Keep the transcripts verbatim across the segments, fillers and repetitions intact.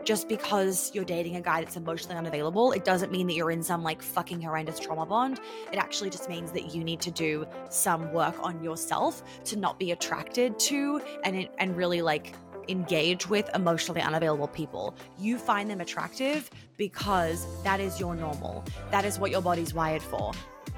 just because you're dating a guy that's emotionally unavailable, it doesn't mean that you're in some like fucking horrendous trauma bond. It actually just means that you need to do some work on yourself to not be attracted to and, and really like engage with emotionally unavailable people. You find them attractive because that is your normal. That is what your body's wired for.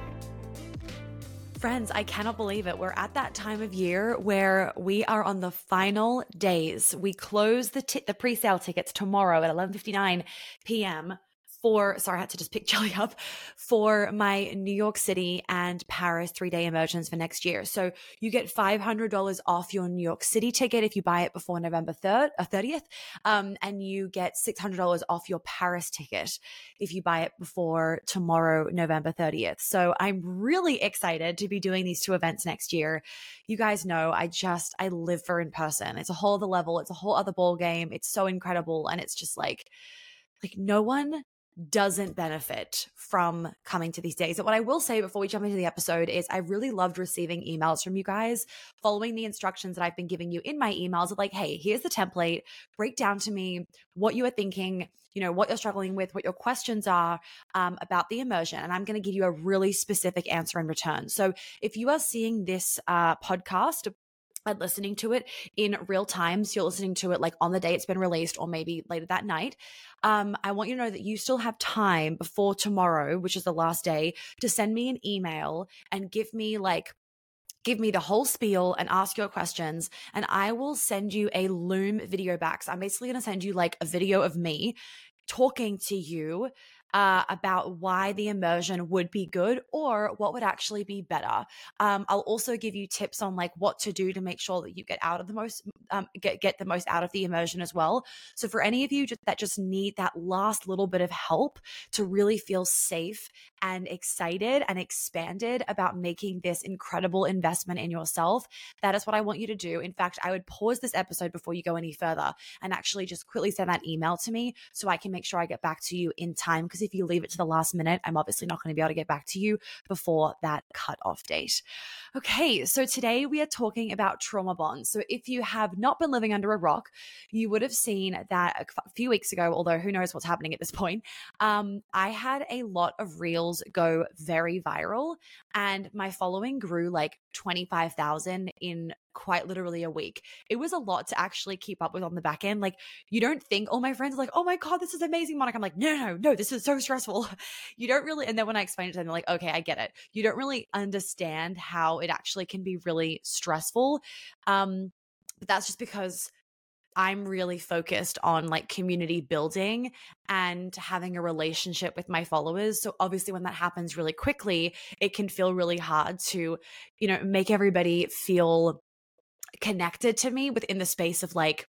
Friends, I cannot believe it. We're at that time of year where we are on the final days. We close the t- the pre-sale tickets tomorrow at eleven fifty-nine p.m. for, sorry, I had to just pick Jelly up, for my New York City and Paris three-day immersions for next year. So you get five hundred dollars off your New York City ticket if you buy it before November third or thirtieth. Um, and you get six hundred dollars off your Paris ticket if you buy it before tomorrow, November thirtieth. So I'm really excited to be doing these two events next year. You guys know I just, I live for in person. It's a whole other level. It's a whole other ball game. It's so incredible. And it's just like, like no one doesn't benefit from coming to these days. But what I will say before we jump into the episode is I really loved receiving emails from you guys following the instructions that I've been giving you in my emails of like, hey, here's the template, break down to me what you are thinking, you know, what you're struggling with, what your questions are um, about the immersion. And I'm going to give you a really specific answer in return. So if you are seeing this uh, podcast and listening to it in real time, so you're listening to it like on the day it's been released or maybe later that night, um, I want you to know that you still have time before tomorrow, which is the last day, to send me an email and give me like give me the whole spiel and ask your questions, and I will send you a Loom video back. So I'm basically going to send you like a video of me talking to you uh, about why the immersion would be good or what would actually be better. Um, I'll also give you tips on like what to do to make sure that you get out of the most, um, get get the most out of the immersion as well. So for any of you just, that just need that last little bit of help to really feel safe and excited and expanded about making this incredible investment in yourself, that is what I want you to do. In fact, I would pause this episode before you go any further and actually just quickly send that email to me so I can make sure I get back to you in time. Because if you leave it to the last minute, I'm obviously not going to be able to get back to you before that cutoff date. Okay, so today we are talking about trauma bonds. So if you have not been living under a rock, you would have seen that a few weeks ago, although who knows what's happening at this point, um, I had a lot of reels go very viral and my following grew like twenty-five thousand in quite literally a week. It was a lot to actually keep up with on the back end. Like you don't think, all my friends are like, oh my God, this is amazing, Monica. I'm like, no, no, no, this is so stressful. You don't really, and then when I explain it to them, they're like, okay, I get it. You don't really understand how it actually can be really stressful. Um, but that's just because I'm really focused on like community building and having a relationship with my followers. So obviously when that happens really quickly, it can feel really hard to, you know, make everybody feel connected to me within the space of like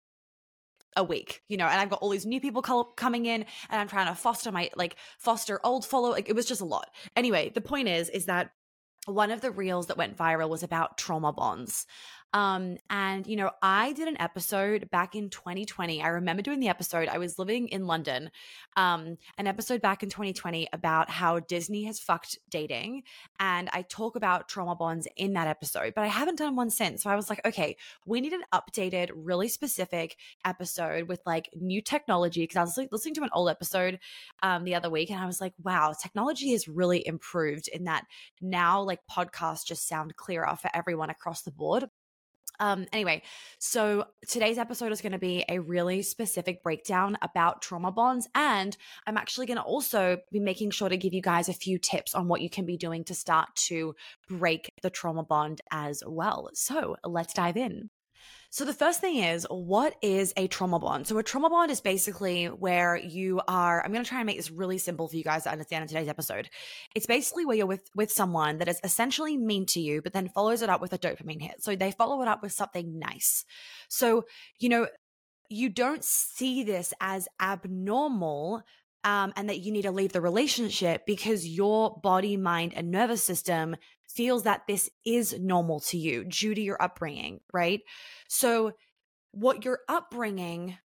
a week, you know, and I've got all these new people co- coming in and I'm trying to foster my, like foster old follow. Like it was just a lot. Anyway, the point is, is that one of the reels that went viral was about trauma bonds. Um, and, you know, I did an episode back in twenty twenty. I remember doing the episode. I was living in London, um, an episode back in twenty twenty about how Disney has fucked dating. And I talk about trauma bonds in that episode, but I haven't done one since. So I was like, okay, we need an updated, really specific episode with like new technology. Because I was like, listening to an old episode um, the other week and I was like, wow, technology has really improved in that now like podcasts just sound clearer for everyone across the board. Um, anyway, so today's episode is going to be a really specific breakdown about trauma bonds. And I'm actually going to also be making sure to give you guys a few tips on what you can be doing to start to break the trauma bond as well. So let's dive in. So the first thing is, what is a trauma bond? So a trauma bond is basically where you are, I'm going to try and make this really simple for you guys to understand in today's episode. It's basically where you're with, with someone that is essentially mean to you, but then follows it up with a dopamine hit. So they follow it up with something nice. So, you know, you don't see this as abnormal um, and that you need to leave the relationship because your body, mind, and nervous system feels that this is normal to you due to your upbringing, right? So what your upbringing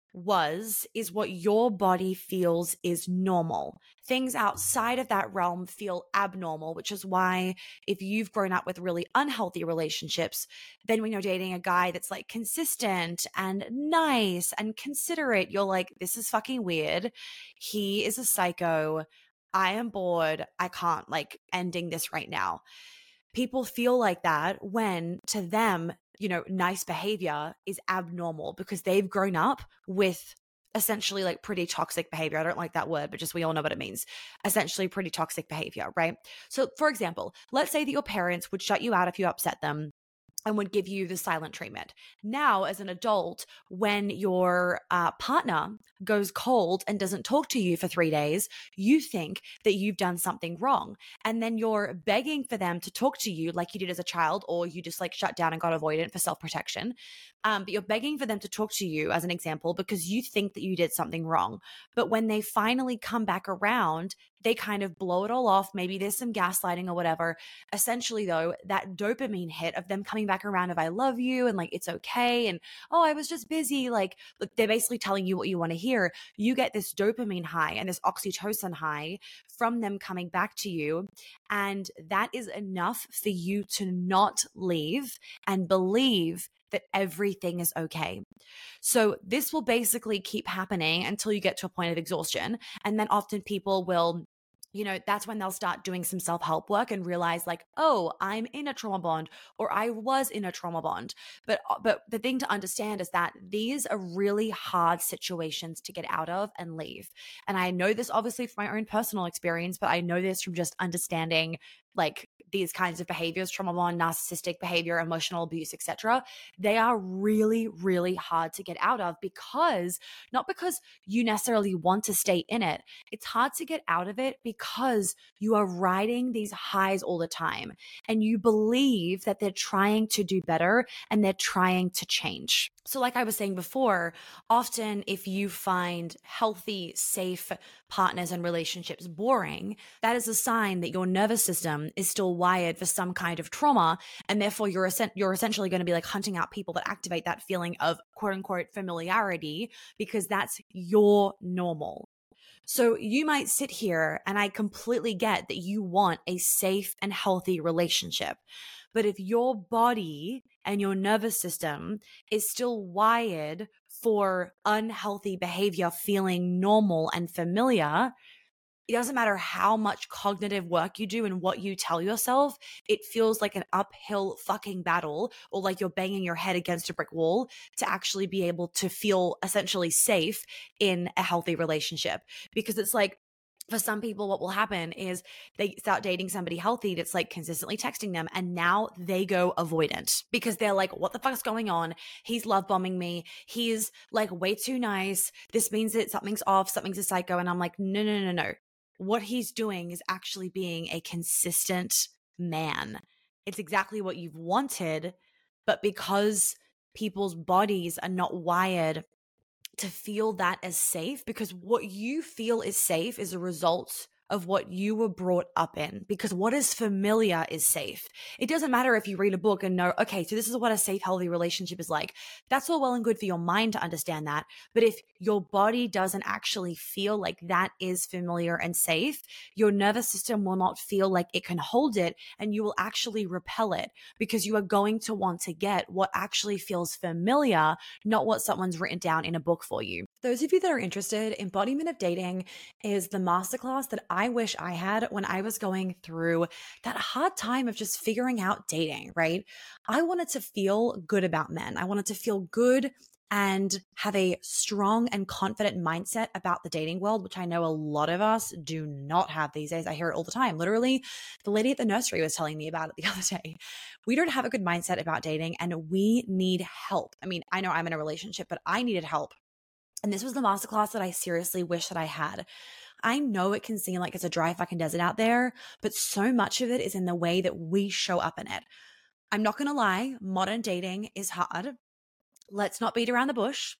was is what your body feels is normal. Things outside of that realm feel abnormal, which is why if you've grown up with really unhealthy relationships, then when you're dating a guy that's like consistent and nice and considerate, you're like, this is fucking weird. He is a psycho. I am bored. I can't, like, ending this right now. People feel like that when to them, you know, nice behavior is abnormal because they've grown up with essentially like pretty toxic behavior. I don't like that word, but just we all know what it means. Essentially pretty toxic behavior, right? So for example, let's say that your parents would shut you out if you upset them and would give you the silent treatment. Now, as an adult, when your uh, partner goes cold and doesn't talk to you for three days, you think that you've done something wrong. And then you're begging for them to talk to you like you did as a child, or you just like shut down and got avoidant for self-protection. Um, but you're begging for them to talk to you, as an example, because you think that you did something wrong. But when they finally come back around, they kind of blow it all off. Maybe there's some gaslighting or whatever. Essentially, though, that dopamine hit of them coming back around of I love you and like it's okay and oh, I was just busy. Like, look, they're basically telling you what you want to hear. You get this dopamine high and this oxytocin high from them coming back to you. And that is enough for you to not leave and believe that everything is okay. So this will basically keep happening until you get to a point of exhaustion. And then often people will, you know, that's when they'll start doing some self-help work and realize like, oh, I'm in a trauma bond or I was in a trauma bond. But but the thing to understand is that these are really hard situations to get out of and leave. And I know this obviously from my own personal experience, but I know this from just understanding like these kinds of behaviors, trauma bond, narcissistic behavior, emotional abuse, et cetera. They are really, really hard to get out of because not because you necessarily want to stay in it. It's hard to get out of it because you are riding these highs all the time and you believe that they're trying to do better and they're trying to change. So like I was saying before, often if you find healthy, safe partners and relationships boring, that is a sign that your nervous system is still wired for some kind of trauma. And therefore you're, you're essentially going to be like hunting out people that activate that feeling of quote unquote familiarity because that's your normal. So you might sit here and I completely get that you want a safe and healthy relationship. But if your body and your nervous system is still wired for unhealthy behavior feeling normal and familiar, it doesn't matter how much cognitive work you do and what you tell yourself, it feels like an uphill fucking battle or like you're banging your head against a brick wall to actually be able to feel essentially safe in a healthy relationship. Because it's like, for some people, what will happen is they start dating somebody healthy that's like consistently texting them and now they go avoidant because they're like, what the fuck is going on? He's love bombing me. He's like way too nice. This means that something's off. Something's a psycho. And I'm like, no, no, no, no. What he's doing is actually being a consistent man. It's exactly what you've wanted, but because people's bodies are not wired to feel that as safe, because what you feel is safe is a result of what you were brought up in, because what is familiar is safe. It doesn't matter if you read a book and know, okay, so this is what a safe, healthy relationship is like. That's all well and good for your mind to understand that. But if your body doesn't actually feel like that is familiar and safe, your nervous system will not feel like it can hold it and you will actually repel it because you are going to want to get what actually feels familiar, not what someone's written down in a book for you. Those of you that are interested, Embodiment of Dating is the masterclass that I wish I had when I was going through that hard time of just figuring out dating, right? I wanted to feel good about men. I wanted to feel good and have a strong and confident mindset about the dating world, which I know a lot of us do not have these days. I hear it all the time. Literally, the lady at the nursery was telling me about it the other day. We don't have a good mindset about dating and we need help. I mean, I know I'm in a relationship, but I needed help. And this was the masterclass that I seriously wish that I had. I know it can seem like it's a dry fucking desert out there, but so much of it is in the way that we show up in it. I'm not going to lie, modern dating is hard. Let's not beat around the bush.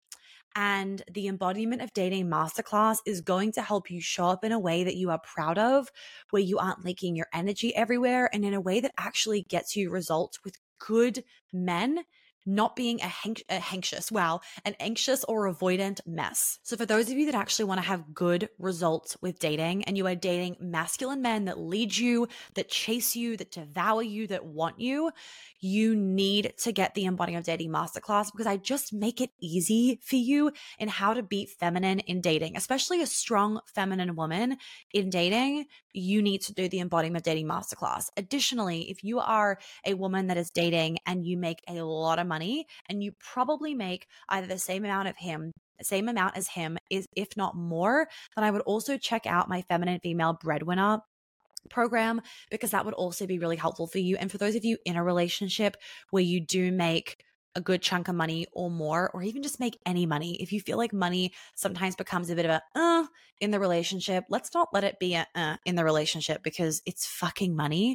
And the Embodiment of Dating masterclass is going to help you show up in a way that you are proud of, where you aren't leaking your energy everywhere, and in a way that actually gets you results with good men not being a, hank- a anxious, wow, an anxious or avoidant mess. So for those of you that actually want to have good results with dating and you are dating masculine men that lead you, that chase you, that devour you, that want you, you need to get the Embodiment of Dating Masterclass, because I just make it easy for you in how to be feminine in dating, especially a strong feminine woman in dating. You need to do the Embodiment of Dating Masterclass. Additionally, if you are a woman that is dating and you make a lot of money and you probably make either the same amount of him, same amount as him, is if not more, then I would also check out my Feminine Female Breadwinner program, because that would also be really helpful for you. And for those of you in a relationship where you do make a good chunk of money or more, or even just make any money, if you feel like money sometimes becomes a bit of a uh in the relationship, let's not let it be a uh in the relationship, because it's fucking money.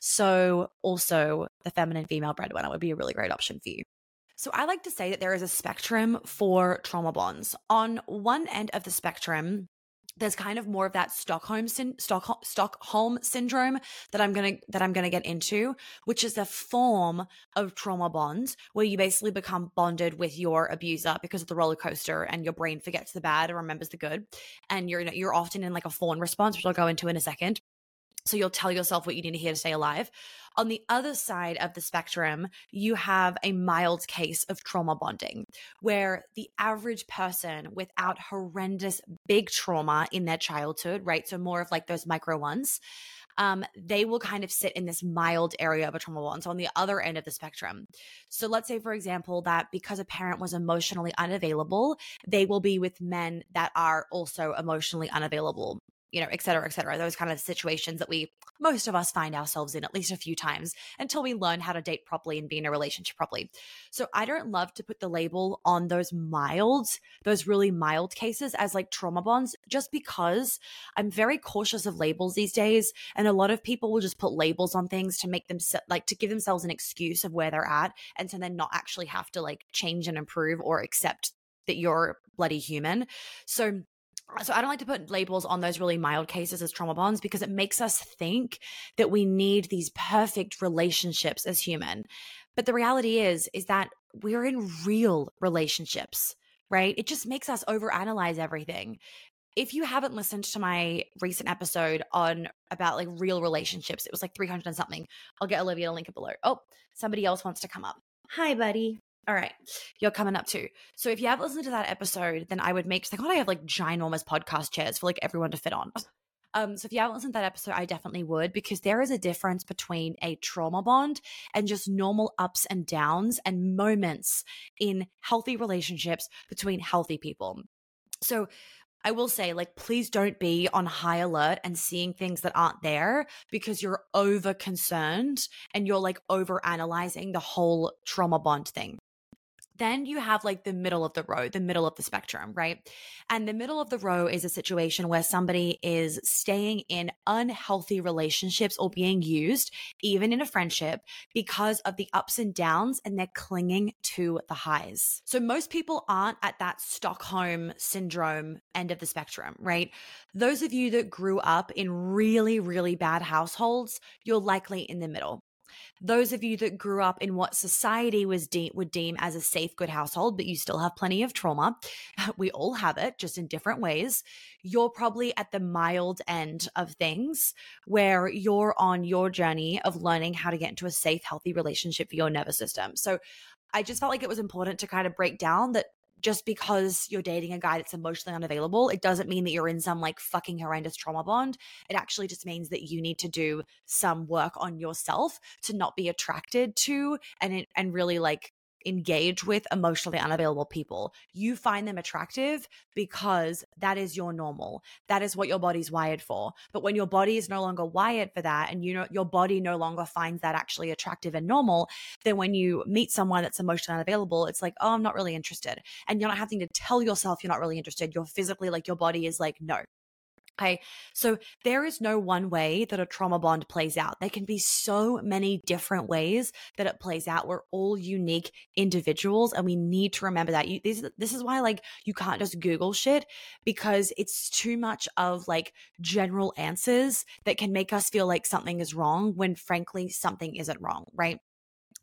So also the Feminine Female Breadwinner would be a really great option for you. So I like to say that there is a spectrum for trauma bonds. On one end of the spectrum, there's kind of more of that Stockholm syn- Stockholm, Stockholm syndrome that I'm gonna that I'm gonna get into, which is a form of trauma bond where you basically become bonded with your abuser because of the roller coaster, and your brain forgets the bad and remembers the good, and you're you're often in like a fawn response, which I'll go into in a second. So you'll tell yourself what you need to hear to stay alive. On the other side of the spectrum, you have a mild case of trauma bonding, where the average person without horrendous big trauma in their childhood, right? So more of like those micro ones, um, they will kind of sit in this mild area of a trauma bond. So on the other end of the spectrum. So let's say, for example, that because a parent was emotionally unavailable, they will be with men that are also emotionally unavailable, you know, et cetera, et cetera. Those kind of situations that we, most of us find ourselves in at least a few times until we learn how to date properly and be in a relationship properly. So I don't love to put the label on those mild, those really mild cases as like trauma bonds, just because I'm very cautious of labels these days. And a lot of people will just put labels on things to make them like to give themselves an excuse of where they're at. And so then not actually have to like change and improve or accept that you're bloody human. So So I don't like to put labels on those really mild cases as trauma bonds, because it makes us think that we need these perfect relationships as human. But the reality is, is that we're in real relationships, right? It just makes us overanalyze everything. If you haven't listened to my recent episode on about like real relationships, it was like three hundred and something. I'll get Olivia to link it below. Oh, somebody else wants to come up. Hi, buddy. All right. You're coming up too. So if you have listened to that episode, then I would make, thank God I have like ginormous podcast chairs for like everyone to fit on. Um, so if you haven't listened to that episode, I definitely would, because there is a difference between a trauma bond and just normal ups and downs and moments in healthy relationships between healthy people. So I will say, like, please don't be on high alert and seeing things that aren't there because you're over concerned and you're like over analyzing the whole trauma bond thing. Then you have like the middle of the road, the middle of the spectrum, right? And the middle of the row is a situation where somebody is staying in unhealthy relationships or being used, even in a friendship, because of the ups and downs, and they're clinging to the highs. So most people aren't at that Stockholm syndrome end of the spectrum, right? Those of you that grew up in really, really bad households, you're likely in the middle. Those of you that grew up in what society was de- would deem as a safe, good household, but you still have plenty of trauma, we all have it, just in different ways. You're probably at the mild end of things, where you're on your journey of learning how to get into a safe, healthy relationship for your nervous system. So I just felt like it was important to kind of break down that just because you're dating a guy that's emotionally unavailable, it doesn't mean that you're in some like fucking horrendous trauma bond. It actually just means that you need to do some work on yourself to not be attracted to and and really like engage with emotionally unavailable people. You find them attractive because that is your normal. That is what your body's wired for. But when your body is no longer wired for that, and you know your body no longer finds that actually attractive and normal, then when you meet someone that's emotionally unavailable, it's like, oh, I'm not really interested. And you're not having to tell yourself you're not really interested. You're physically like, your body is like, no. Okay, so there is no one way that a trauma bond plays out. There can be so many different ways that it plays out. We're all unique individuals, and we need to remember that. You, this, this is why, like, you can't just Google shit, because it's too much of like general answers that can make us feel like something is wrong when frankly something isn't wrong, right?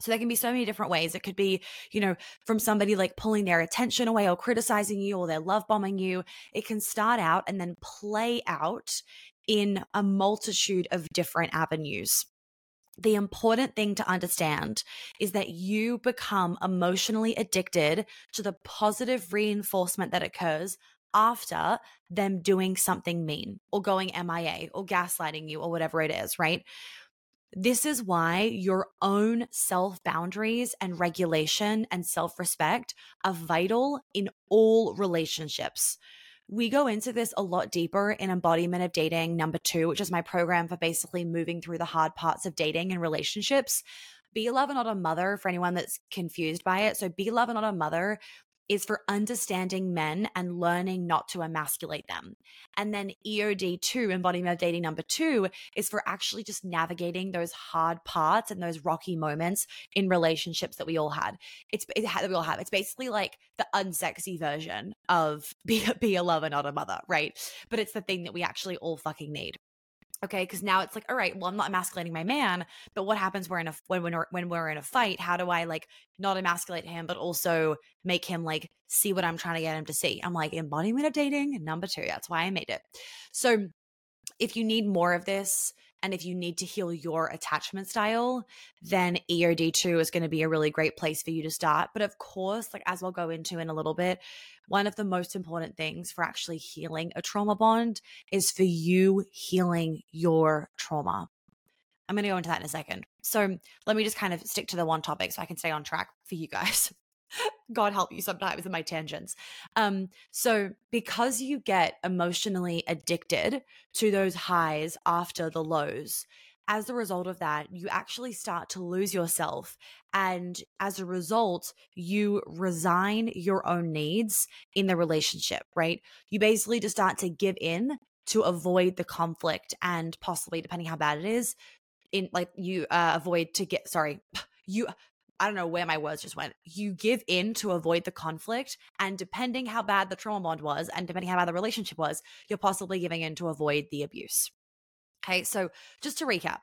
So there can be so many different ways. It could be, you know, from somebody like pulling their attention away or criticizing you, or they're love bombing you. It can start out and then play out in a multitude of different avenues. The important thing to understand is that you become emotionally addicted to the positive reinforcement that occurs after them doing something mean or going M I A or gaslighting you or whatever it is, right? This is why your own self boundaries and regulation and self respect are vital in all relationships. We go into this a lot deeper in Embodiment of Dating number two, which is my program for basically moving through the hard parts of dating and relationships. Be a lover, not a mother, for anyone that's confused by it. So be a lover, not a mother is for understanding men and learning not to emasculate them. And then E O D two, Embodiment of Dating number two, is for actually just navigating those hard parts and those rocky moments in relationships that we all had. It's it, that we all have. It's basically like the unsexy version of be, be a lover, not a mother, right? But it's the thing that we actually all fucking need. Okay, because now it's like, all right, well, I'm not emasculating my man, but what happens we're in a when when we're, when we're in a fight? How do I like not emasculate him, but also make him like see what I'm trying to get him to see? I'm like, Embodiment of Dating number two. That's why I made it. So if you need more of this, and if you need to heal your attachment style, then E O D two is going to be a really great place for you to start. But of course, like as we'll go into in a little bit, one of the most important things for actually healing a trauma bond is for you healing your trauma. I'm going to go into that in a second. So let me just kind of stick to the one topic so I can stay on track for you guys. God help you sometimes in my tangents. Um, so because you get emotionally addicted to those highs after the lows, as a result of that, you actually start to lose yourself. And as a result, you resign your own needs in the relationship, right? You basically just start to give in to avoid the conflict and possibly, depending how bad it is, in like you uh, avoid to get, sorry, you I don't know where my words just went. You give in to avoid the conflict. And depending how bad the trauma bond was and depending how bad the relationship was, you're possibly giving in to avoid the abuse. Okay, so just to recap,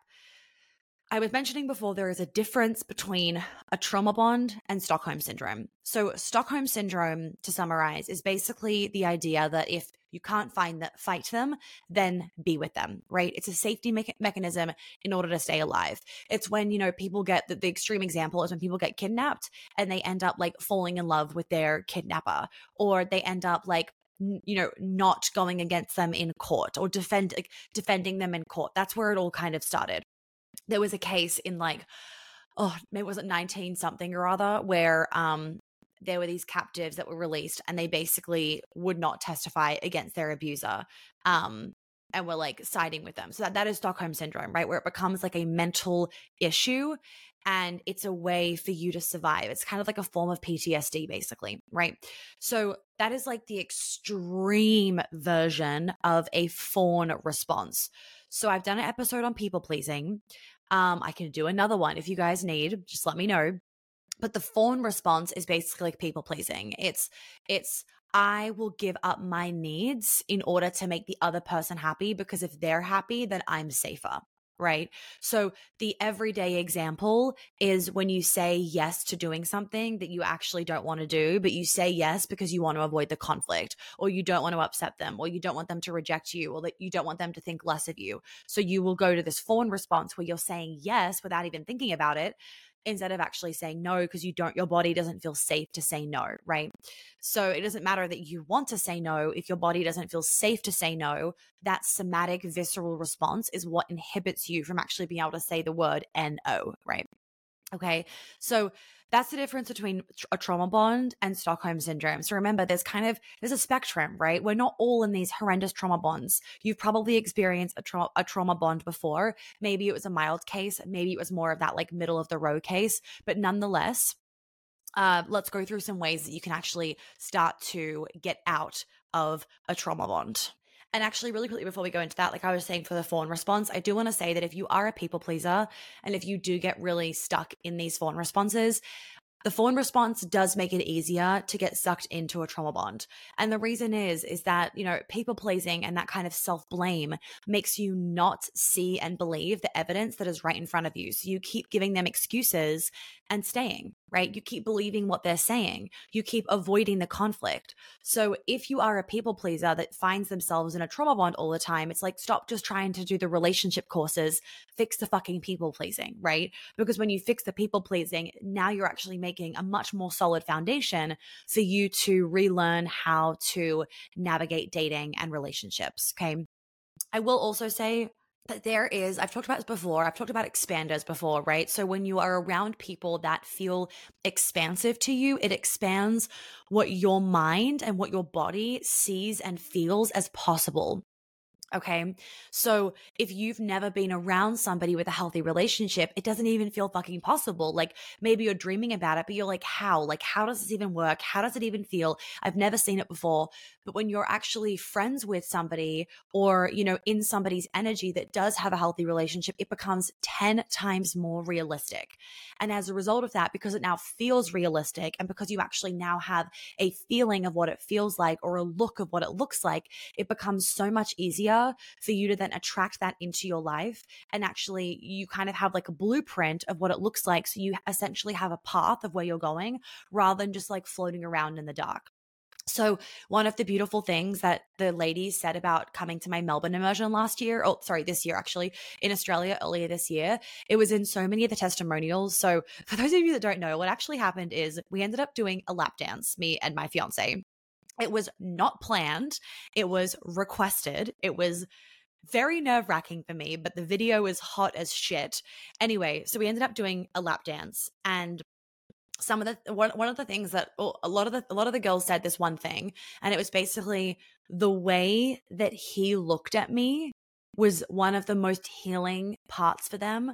I was mentioning before there is a difference between a trauma bond and Stockholm Syndrome. So Stockholm Syndrome, to summarize, is basically the idea that if you can't find that, fight them, then be with them, right? It's a safety me- mechanism in order to stay alive. It's when, you know, people get, the, the extreme example is when people get kidnapped and they end up like falling in love with their kidnapper, or they end up like, you know, not going against them in court or defend, like, defending them in court. That's where it all kind of started. There was a case in like, oh, maybe was it nineteen something or other, where um, there were these captives that were released and they basically would not testify against their abuser um, and were like siding with them. So that, that is Stockholm Syndrome, right? Where it becomes like a mental issue and it's a way for you to survive. It's kind of like a form of P T S D basically, right? So that is like the extreme version of a fawn response. So I've done an episode on people pleasing. Um, I can do another one if you guys need, just let me know. But the fawn response is basically like people pleasing. It's, it's, I will give up my needs in order to make the other person happy, because if they're happy, then I'm safer, right? So the everyday example is when you say yes to doing something that you actually don't want to do, but you say yes because you want to avoid the conflict, or you don't want to upset them, or you don't want them to reject you, or that you don't want them to think less of you. So you will go to this fawn response where you're saying yes without even thinking about it, instead of actually saying no, because you don't, your body doesn't feel safe to say no, right? So it doesn't matter that you want to say no. If your body doesn't feel safe to say no, that somatic visceral response is what inhibits you from actually being able to say the word N O, right? Okay. So that's the difference between a trauma bond and Stockholm Syndrome. So remember, there's kind of, there's a spectrum, right? We're not all in these horrendous trauma bonds. You've probably experienced a, tra- a trauma bond before. Maybe it was a mild case. Maybe it was more of that like middle of the road case, but nonetheless, uh, let's go through some ways that you can actually start to get out of a trauma bond. And actually, really quickly before we go into that, like I was saying for the fawn response, I do want to say that if you are a people pleaser and if you do get really stuck in these fawn responses, the fawn response does make it easier to get sucked into a trauma bond. And the reason is, is that, you know, people pleasing and that kind of self-blame makes you not see and believe the evidence that is right in front of you. So you keep giving them excuses and staying, right? You keep believing what they're saying. You keep avoiding the conflict. So if you are a people pleaser that finds themselves in a trauma bond all the time, it's like, stop just trying to do the relationship courses, fix the fucking people pleasing, right? Because when you fix the people pleasing, now you're actually making a much more solid foundation for you to relearn how to navigate dating and relationships. Okay. I will also say that there is, I've talked about this before, I've talked about expanders before, right? So when you are around people that feel expansive to you, it expands what your mind and what your body sees and feels as possible. Okay. So if you've never been around somebody with a healthy relationship, it doesn't even feel fucking possible. Like maybe you're dreaming about it, but you're like, how? Like, how does this even work? How does it even feel? I've never seen it before. But when you're actually friends with somebody or, you know, in somebody's energy that does have a healthy relationship, it becomes ten times more realistic. And as a result of that, because it now feels realistic and because you actually now have a feeling of what it feels like or a look of what it looks like, it becomes so much easier for you to then attract that into your life. And actually you kind of have like a blueprint of what it looks like. So you essentially have a path of where you're going rather than just like floating around in the dark. So one of the beautiful things that the ladies said about coming to my Melbourne immersion last year, oh, sorry, this year actually, in Australia earlier this year, it was in so many of the testimonials. So for those of you that don't know, what actually happened is we ended up doing a lap dance, me and my fiance. It was not planned. It was requested. It was very nerve-wracking for me, but the video is hot as shit. Anyway, so we ended up doing a lap dance, and some of the one, one of the things that well, a lot of the a lot of the girls said this one thing, and it was basically the way that he looked at me was one of the most healing parts for them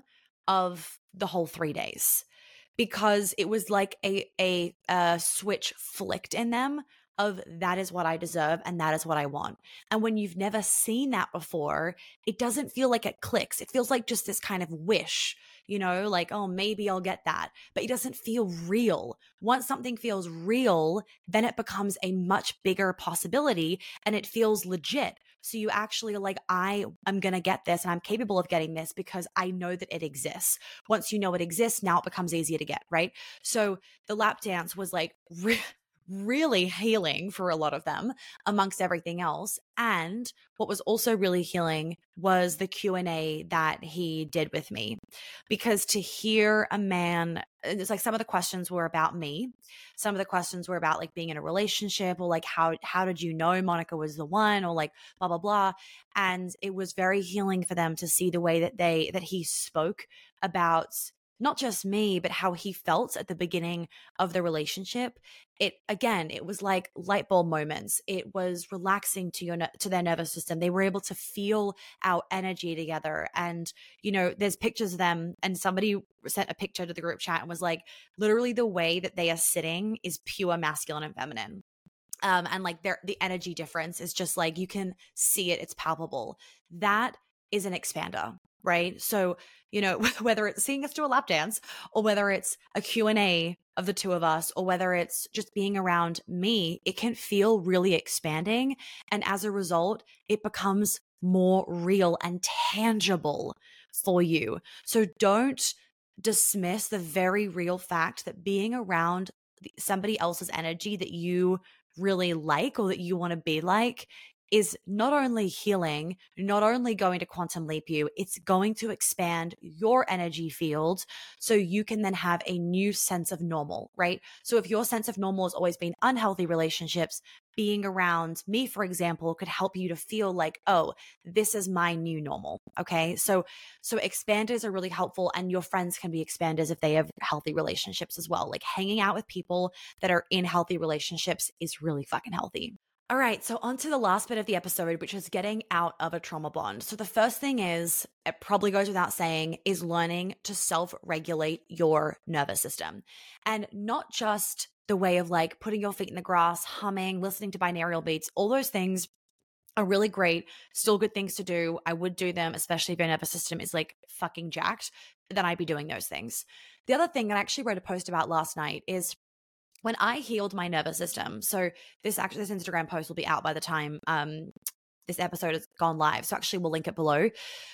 of the whole three days, because it was like a a, a switch flicked in them of that is what I deserve and that is what I want. And when you've never seen that before, it doesn't feel like it clicks. It feels like just this kind of wish, you know, like, oh, maybe I'll get that, but it doesn't feel real. Once something feels real, then it becomes a much bigger possibility and it feels legit. So you actually are like, I am going to get this and I'm capable of getting this because I know that it exists. Once you know it exists, now it becomes easier to get, right? So the lap dance was like, re- really healing for a lot of them amongst everything else. And what was also really healing was the Q and A that he did with me, because to hear a man, it's like some of the questions were about me. Some of the questions were about like being in a relationship or like, how, how did you know Monica was the one, or like blah, blah, blah. And it was very healing for them to see the way that they, that he spoke about not just me, but how he felt at the beginning of the relationship. It, again, it was like light bulb moments. It was relaxing to your, to their nervous system. They were able to feel our energy together. And, you know, there's pictures of them, and somebody sent a picture to the group chat and was like, literally the way that they are sitting is pure masculine and feminine. Um, and like their, the energy difference is just like, you can see it. It's palpable. That is an expander, right? So, you know, whether it's seeing us do a lap dance or whether it's a Q and A of the two of us, or whether it's just being around me, it can feel really expanding. And as a result, it becomes more real and tangible for you. So don't dismiss the very real fact that being around somebody else's energy that you really like or that you want to be like is not only healing, not only going to quantum leap you, it's going to expand your energy field so you can then have a new sense of normal, right? So if your sense of normal has always been unhealthy relationships, being around me, for example, could help you to feel like, oh, this is my new normal. Okay. So, so expanders are really helpful, and your friends can be expanders if they have healthy relationships as well. Like hanging out with people that are in healthy relationships is really fucking healthy. All right, so on to the last bit of the episode, which is getting out of a trauma bond. So the first thing is, it probably goes without saying, is learning to self-regulate your nervous system. And not just the way of like putting your feet in the grass, humming, listening to binaural beats. All those things are really great, still good things to do. I would do them, especially if your nervous system is like fucking jacked, then I'd be doing those things. The other thing that I actually wrote a post about last night is when I healed my nervous system. So this actually, this Instagram post will be out by the time um, this episode has gone live. So actually we'll link it below.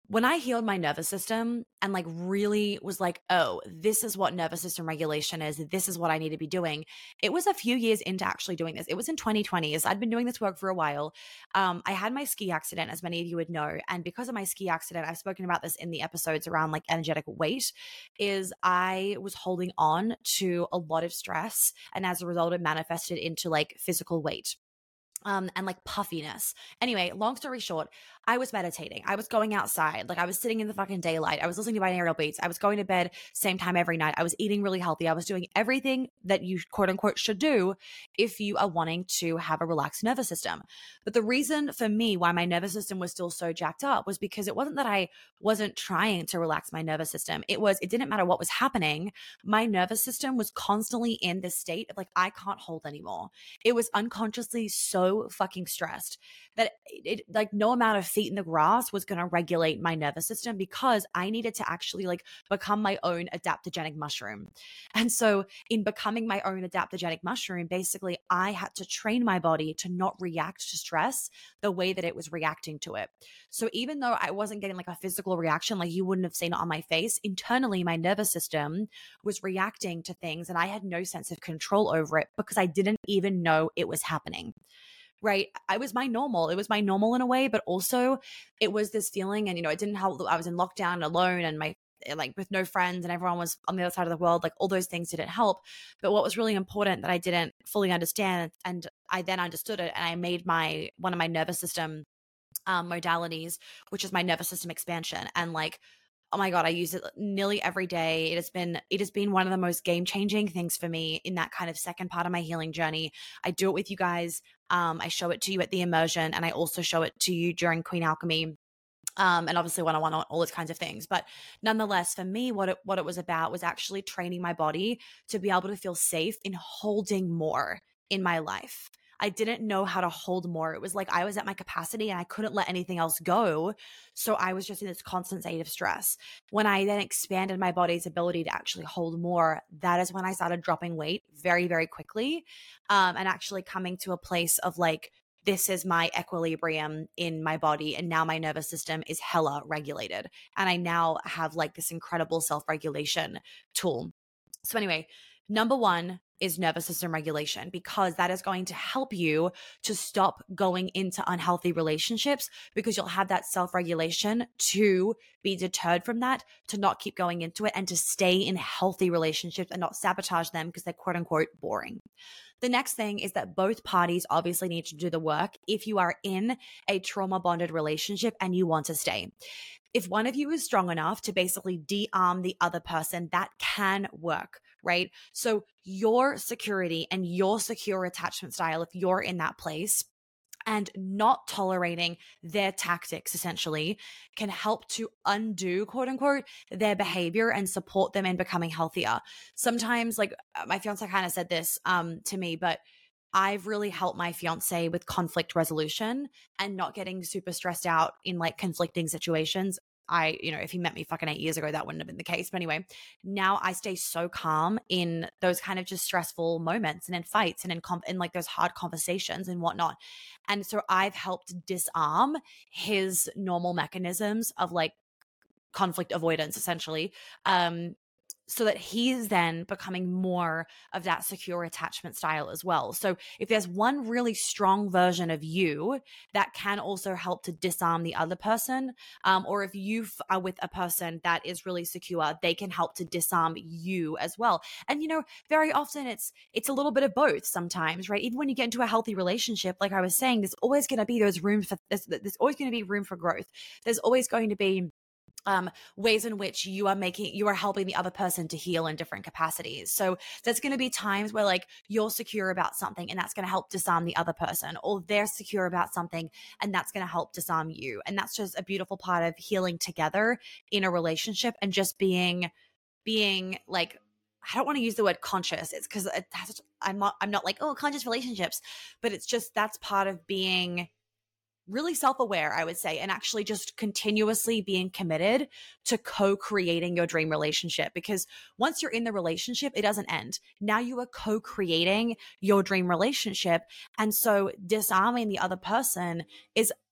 when I healed my nervous system and like really was like, oh, this is what nervous system regulation is. This is what I need to be doing. It was a few years into actually doing this. It was in twenty twenty. So I'd been doing this work for a while. Um, I had my ski accident, as many of you would know. And because of my ski accident, I've spoken about this in the episodes around like energetic weight, is I was holding on to a lot of stress. And as a result, it manifested into like physical weight. Um, and like puffiness. Anyway, long story short, I was meditating. I was going outside. Like I was sitting in the fucking daylight. I was listening to binaural beats. I was going to bed same time every night. I was eating really healthy. I was doing everything that you quote unquote should do if you are wanting to have a relaxed nervous system. But the reason for me why my nervous system was still so jacked up was because it wasn't that I wasn't trying to relax my nervous system. It was, it didn't matter what was happening. My nervous system was constantly in this state of like, I can't hold anymore. It was unconsciously so fucking stressed that it, it like no amount of feet in the grass was going to regulate my nervous system, because I needed to actually like become my own adaptogenic mushroom. And so in becoming my own adaptogenic mushroom, basically I had to train my body to not react to stress the way that it was reacting to it. So even though I wasn't getting like a physical reaction, like you wouldn't have seen it on my face, internally my nervous system was reacting to things and I had no sense of control over it because I didn't even know it was happening. Right. I was my normal. It was my normal in a way, but also it was this feeling, and, you know, it didn't help that I was in lockdown alone and my, like with no friends and everyone was on the other side of the world. Like all those things didn't help. But what was really important that I didn't fully understand, and I then understood it, and I made my, one of my nervous system um, modalities, which is my nervous system expansion. And like, oh my God, I use it nearly every day. It has been, it has been one of the most game-changing things for me in that kind of second part of my healing journey. I do it with you guys. Um, I show it to you at the immersion, and I also show it to you during Queen Alchemy. Um, and obviously one-on-one, all those kinds of things. But nonetheless, for me, what it, what it was about was actually training my body to be able to feel safe in holding more in my life. I didn't know how to hold more. It was like I was at my capacity and I couldn't let anything else go. So I was just in this constant state of stress. When I then expanded my body's ability to actually hold more, that is when I started dropping weight very, very quickly, um, and actually coming to a place of like, this is my equilibrium in my body. And now my nervous system is hella regulated. And I now have like this incredible self-regulation tool. So anyway, number one is nervous system regulation, because that is going to help you to stop going into unhealthy relationships, because you'll have that self-regulation to be deterred from that, to not keep going into it, and to stay in healthy relationships and not sabotage them because they're quote unquote boring. The next thing is that both parties obviously need to do the work if you are in a trauma bonded relationship and you want to stay. If one of you is strong enough to basically de-arm the other person, that can work, right? So your security and your secure attachment style, if you're in that place, and not tolerating their tactics essentially, can help to undo, quote unquote, their behavior and support them in becoming healthier. Sometimes, like my fiance kind of said this um, to me, but I've really helped my fiance with conflict resolution and not getting super stressed out in like conflicting situations. I, you know, if he met me fucking eight years ago, that wouldn't have been the case. But anyway, now I stay so calm in those kind of just stressful moments and in fights and in, com- in like those hard conversations and whatnot. And so I've helped disarm his normal mechanisms of like conflict avoidance, essentially. Um, so that he's then becoming more of that secure attachment style as well. So if there's one really strong version of you that can also help to disarm the other person, um, or if you are with a person that is really secure, they can help to disarm you as well. And, you know, very often it's it's a little bit of both sometimes, right? Even when you get into a healthy relationship, like I was saying, there's always going to be those rooms for, there's, there's always going to be room for growth. There's always going to be Um, ways in which you are making, you are helping the other person to heal in different capacities. So there's going to be times where like you're secure about something and that's going to help disarm the other person, or they're secure about something and that's going to help disarm you. And that's just a beautiful part of healing together in a relationship, and just being, being like, I don't want to use the word conscious. It's because it has, I'm not, I'm not like, oh, conscious relationships, but it's just, that's part of being really self-aware, I would say, and actually just continuously being committed to co-creating your dream relationship. Because once you're in the relationship, it doesn't end. Now you are co-creating your dream relationship. And so disarming the other person is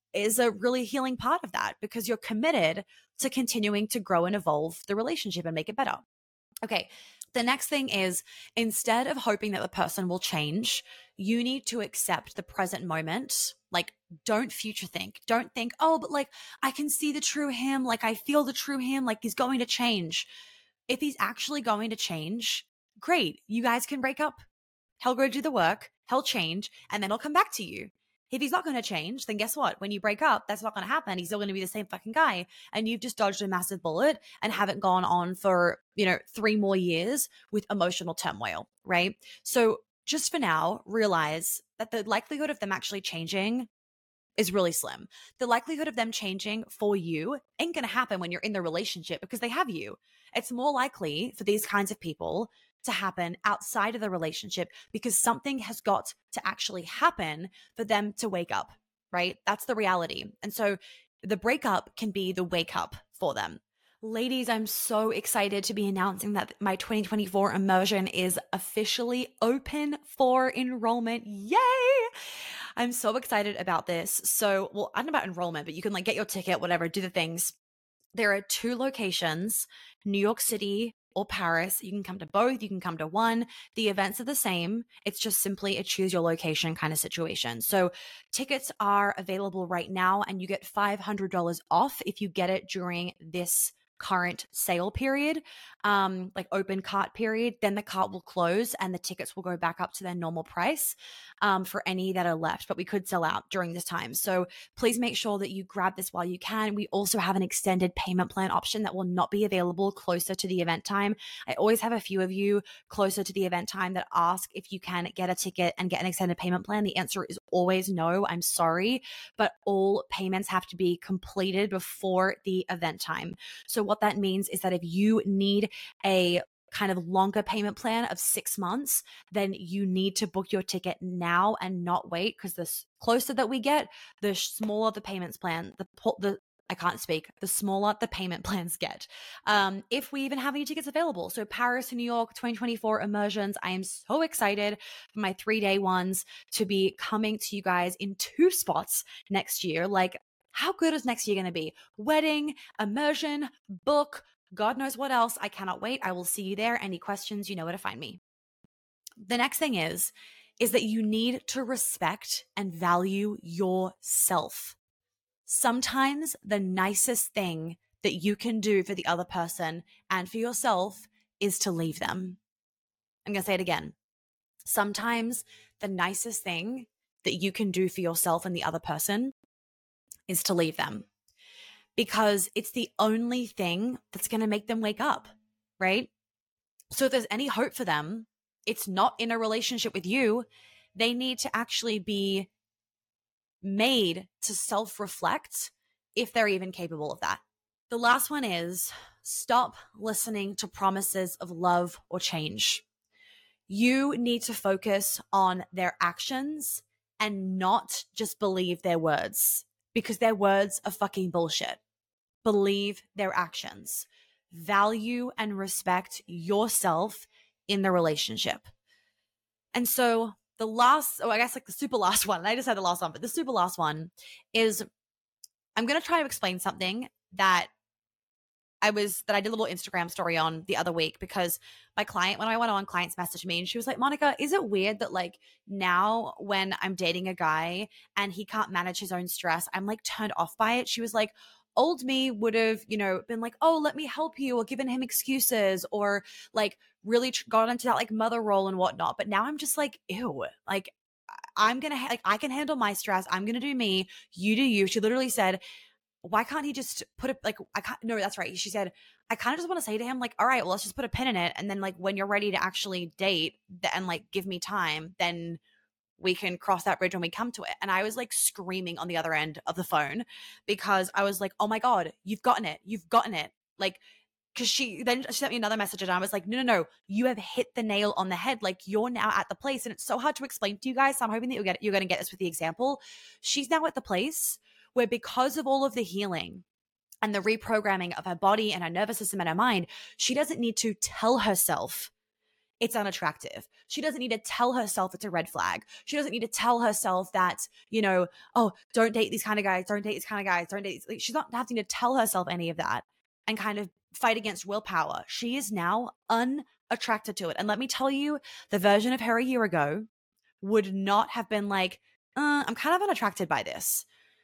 is a really healing part of that because you're committed to continuing to grow and evolve the relationship and make it better. Okay. The next thing is, instead of hoping that the person will change, you need to accept the present moment. Like, don't future think. Don't think, oh, but like, I can see the true him. Like, I feel the true him. Like, he's going to change. If he's actually going to change, great. You guys can break up. He'll go do the work. He'll change, and then he'll come back to you. If he's not going to change, then guess what? When you break up, that's not going to happen. He's still going to be the same fucking guy. And you've just dodged a massive bullet and haven't gone on for, you know, three more years with emotional turmoil, right? So just for now, realize that the likelihood of them actually changing is really slim. The likelihood of them changing for you ain't going to happen when you're in the relationship because they have you. It's more likely for these kinds of people to happen outside of the relationship because something has got to actually happen for them to wake up, right? That's the reality. And so the breakup can be the wake up for them. Ladies, I'm so excited to be announcing that my twenty twenty-four immersion is officially open for enrollment. Yay! I'm so excited about this. So, well, I don't know about enrollment, but you can like get your ticket, whatever, do the things. There are two locations, New York City or Paris. You can come to both. You can come to one. The events are the same. It's just simply a choose your location kind of situation. So tickets are available right now and you get five hundred dollars off if you get it during this current sale period, um, like open cart period. Then the cart will close and the tickets will go back up to their normal price um, for any that are left, but we could sell out during this time. So please make sure that you grab this while you can. We also have an extended payment plan option that will not be available closer to the event time. I always have a few of you closer to the event time that ask if you can get a ticket and get an extended payment plan. The answer is always no. I'm sorry, but all payments have to be completed before the event time. So what that means is that if you need a kind of longer payment plan of six months, then you need to book your ticket now and not wait, because the closer that we get, the smaller the payments plan, the, the I can't speak, the smaller the payment plans get. Um, if we even have any tickets available. So Paris and New York twenty twenty-four immersions, I am so excited for my three-day ones to be coming to you guys in two spots next year. Like, how good is next year going to be? Wedding, immersion, book, God knows what else. I cannot wait. I will see you there. Any questions, you know where to find me. The next thing is, is that you need to respect and value yourself. Sometimes the nicest thing that you can do for the other person and for yourself is to leave them. I'm going to say it again. Sometimes the nicest thing that you can do for yourself and the other person is to leave them, because it's the only thing that's going to make them wake up, right? So if there's any hope for them, it's not in a relationship with you. They need to actually be made to self-reflect if they're even capable of that. The last one is stop listening to promises of love or change. You need to focus on their actions and not just believe their words, because their words are fucking bullshit. Believe their actions. Value and respect yourself in the relationship. And so the last, oh, I guess like the super last one, I just had the last one, but the super last one is, I'm going to try to explain something that I was, that I did a little Instagram story on the other week, because my client, when I went on, clients messaged me and she was like, Monica, is it weird that like now when I'm dating a guy and he can't manage his own stress, I'm like turned off by it? She was like, old me would have, you know, been like, oh, let me help you, or given him excuses, or like really got into that like mother role and whatnot. But now I'm just like, ew, like I'm going to, ha- like I can handle my stress. I'm going to do me, you do you. She literally said, why can't he just put it like, I can't, no, that's right. She said, I kind of just want to say to him, like, all right, well, let's just put a pin in it. And then like, when you're ready to actually date and like, give me time, then we can cross that bridge when we come to it. And I was like screaming on the other end of the phone, because I was like, oh my God, you've gotten it. You've gotten it. Like, cause she, then she sent me another message and I was like, no, no, no, you have hit the nail on the head. Like, you're now at the place. And it's so hard to explain to you guys. So I'm hoping that you'll get, you're going to get this with the example. She's now at the place where, because of all of the healing and the reprogramming of her body and her nervous system and her mind, she doesn't need to tell herself it's unattractive. She doesn't need to tell herself it's a red flag. She doesn't need to tell herself that, you know, oh, don't date these kind of guys, don't date these kind of guys, don't date. Like, she's not having to tell herself any of that and kind of fight against willpower. She is now unattracted to it. And let me tell you, the version of her a year ago would not have been like, uh, I'm kind of unattracted by this.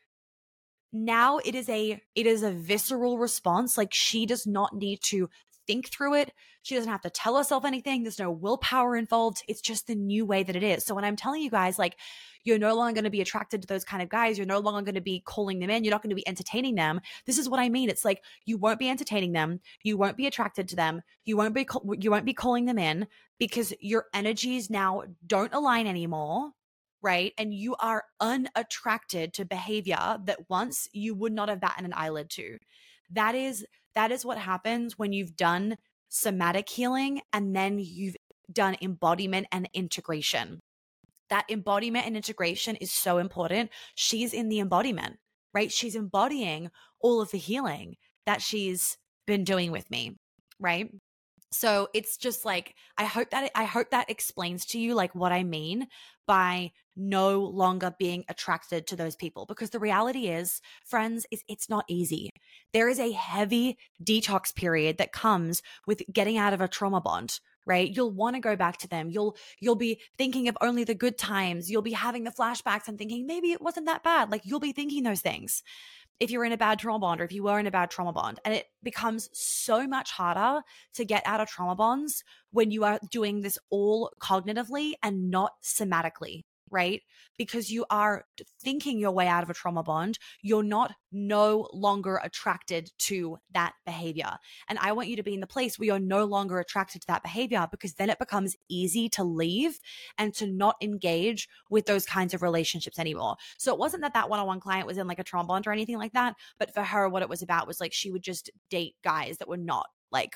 Now it is a it is a visceral response. Like, she does not need to think through it. She doesn't have to tell herself anything. There's no willpower involved. It's just the new way that it is. So when I'm telling you guys, like, you're no longer going to be attracted to those kind of guys, you're no longer going to be calling them in, you're not going to be entertaining them. This is what I mean. It's like, you won't be entertaining them, you won't be attracted to them, you won't be you won't be calling them in because your energies now don't align anymore. Right? And you are unattracted to behavior that once you would not have batted an eyelid to. That is, that is what happens when you've done somatic healing and then you've done embodiment and integration. That embodiment and integration is so important. She's in the embodiment, right? She's embodying all of the healing that she's been doing with me, right? So it's just like, I hope that, I hope that explains to you like what I mean by no longer being attracted to those people. Because the reality is, friends, is it's not easy. There is a heavy detox period that comes with getting out of a trauma bond, right? You'll want to go back to them. You'll, you'll be thinking of only the good times. You'll be having the flashbacks and thinking, maybe it wasn't that bad. Like, you'll be thinking those things if you're in a bad trauma bond or if you were in a bad trauma bond. And it becomes so much harder to get out of trauma bonds when you are doing this all cognitively and not somatically, right? Because you are thinking your way out of a trauma bond. You're not no longer attracted to that behavior. And I want you to be in the place where you're no longer attracted to that behavior, because then it becomes easy to leave and to not engage with those kinds of relationships anymore. So it wasn't that that one-on-one client was in like a trauma bond or anything like that. But for her, what it was about was like, she would just date guys that were not like,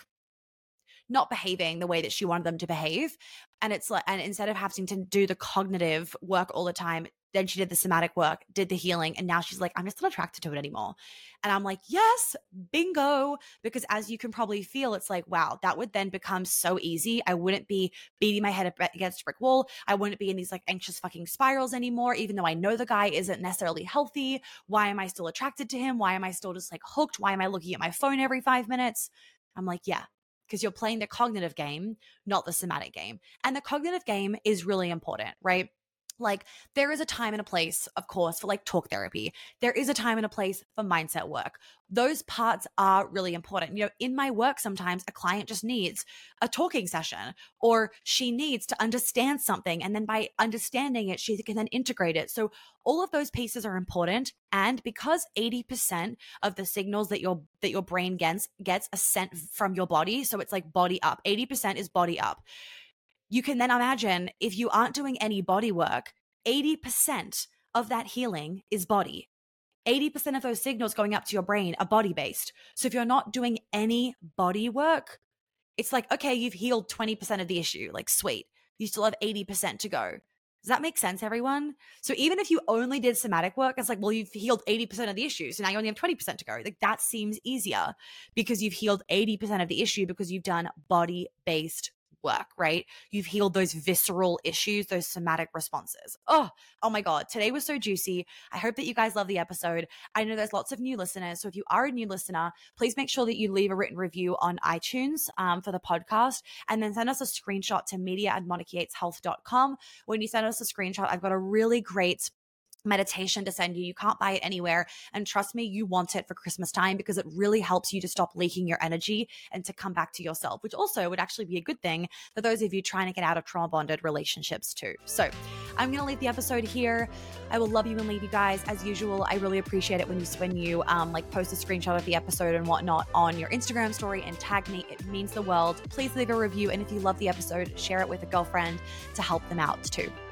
not behaving the way that she wanted them to behave. And it's like, and instead of having to do the cognitive work all the time, then she did the somatic work, did the healing. And now she's like, I'm just not attracted to it anymore. And I'm like, yes, bingo. Because as you can probably feel, it's like, wow, that would then become so easy. I wouldn't be beating my head against a brick wall. I wouldn't be in these like anxious fucking spirals anymore, even though I know the guy isn't necessarily healthy. Why am I still attracted to him? Why am I still just like hooked? Why am I looking at my phone every five minutes? I'm like, yeah. Because you're playing the cognitive game, not the somatic game. And the cognitive game is really important, right? Like, there is a time and a place, of course, for like talk therapy. There is a time and a place for mindset work. Those parts are really important. You know, in my work, sometimes a client just needs a talking session, or she needs to understand something. And then by understanding it, she can then integrate it. So all of those pieces are important. And because eighty percent of the signals that your, that your brain gets, gets are sent from your body. So it's like body up. eighty percent is body up. You can then imagine if you aren't doing any body work, eighty percent of that healing is body. eighty percent of those signals going up to your brain are body-based. So if you're not doing any body work, it's like, okay, you've healed twenty percent of the issue. Like, sweet. You still have eighty percent to go. Does that make sense, everyone? So even if you only did somatic work, it's like, well, you've healed eighty percent of the issue. So now you only have twenty percent to go. Like, that seems easier because you've healed eighty percent of the issue because you've done body-based work, right? You've healed those visceral issues, those somatic responses. Oh, oh my God. Today was so juicy. I hope that you guys love the episode. I know there's lots of new listeners. So if you are a new listener, please make sure that you leave a written review on iTunes um, for the podcast, and then send us a screenshot to media at monica yates health dot com. When you send us a screenshot, I've got a really great meditation to send you. You can't buy it anywhere. And trust me, you want it for Christmas time because it really helps you to stop leaking your energy and to come back to yourself, which also would actually be a good thing for those of you trying to get out of trauma bonded relationships too. So I'm going to leave the episode here. I will love you and leave you guys as usual. I really appreciate it when you, when you um, like post a screenshot of the episode and whatnot on your Instagram story and tag me. It means the world. Please leave a review. And if you love the episode, share it with a girlfriend to help them out too.